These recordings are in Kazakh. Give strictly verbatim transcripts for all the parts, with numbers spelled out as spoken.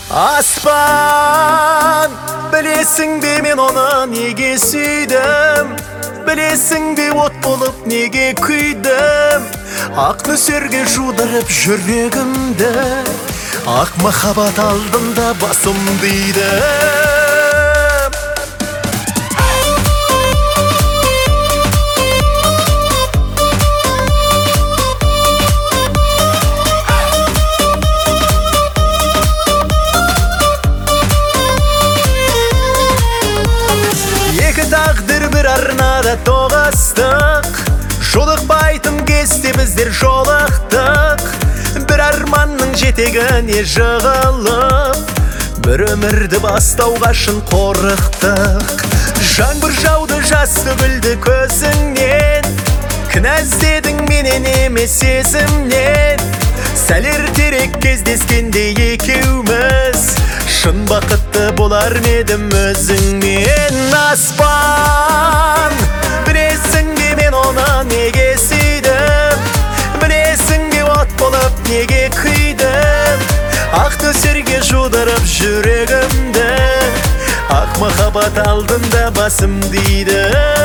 Аспан, білесің бе мен оны неге сүйдім? Білесің бе от болып неге күйдім? Ақ нөсерге жудырып жүрегімді, ақ махаббат алдында басым дейді. Екі тағдыр бір арнада тоғыстық, жолықпайтын кезде біздер жолықтық. Бір арманның жетегіне жығылып, бір өмірді бастауға шын қорықтық. Жаңбыр жауды жас төгілді көзіңнен, кінә іздедің менен емес сезімнен. Сәл ертерек кездескенде екеуміз, шын бақытты болар медім өзіңмен. Аспан, білесің бе мен оны неге сүйдім? Білесің бе от болып неге күйдім? Ақ нөсерге жудырып жүрегімді, ақ махаббат алдында басым дейді.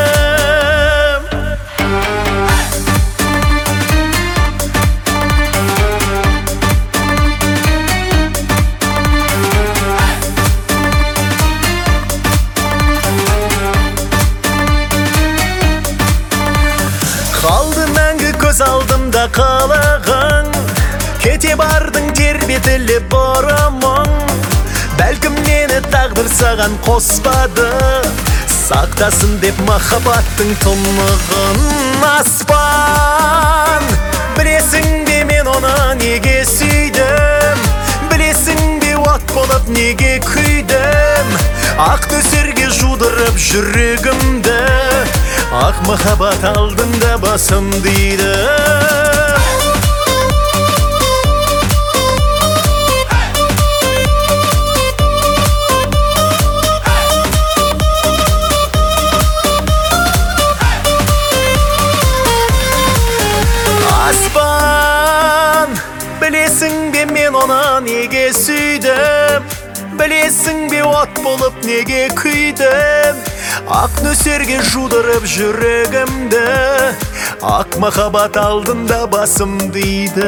Қалды мәңгі көз алдымда қылығың, кете бардың тербетіліп бұрымың. Бәлкім мені тағдыр саған қоспады, сақтасын деп махаббаттың тұнығын. Аспан, білесің бе мен оны неге сүйдім? Білесің бе от болып неге күйдім? Ақ нөсерге жудырып жүрегімді, ақ махаббат алдында басым дейді. Аспан, білесің бе мен оны неге сүйдім? Білесің бе от болып неге күйдім? Ақ нөсерге жудырып жүрегімді, ақ махаббат алдында басым дейді.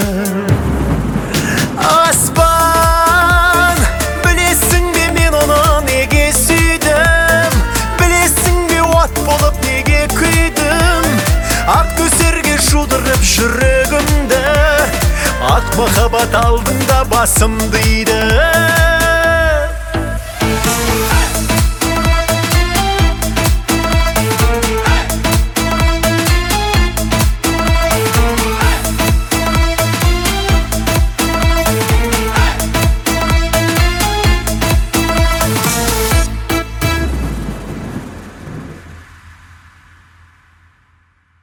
Аспан, білесің бе мен оны неге сүйдім? Білесің бе от болып неге күйдім? Ақ нөсерге жудырып жүрегімді, ақ махаббат алдында басым дейді.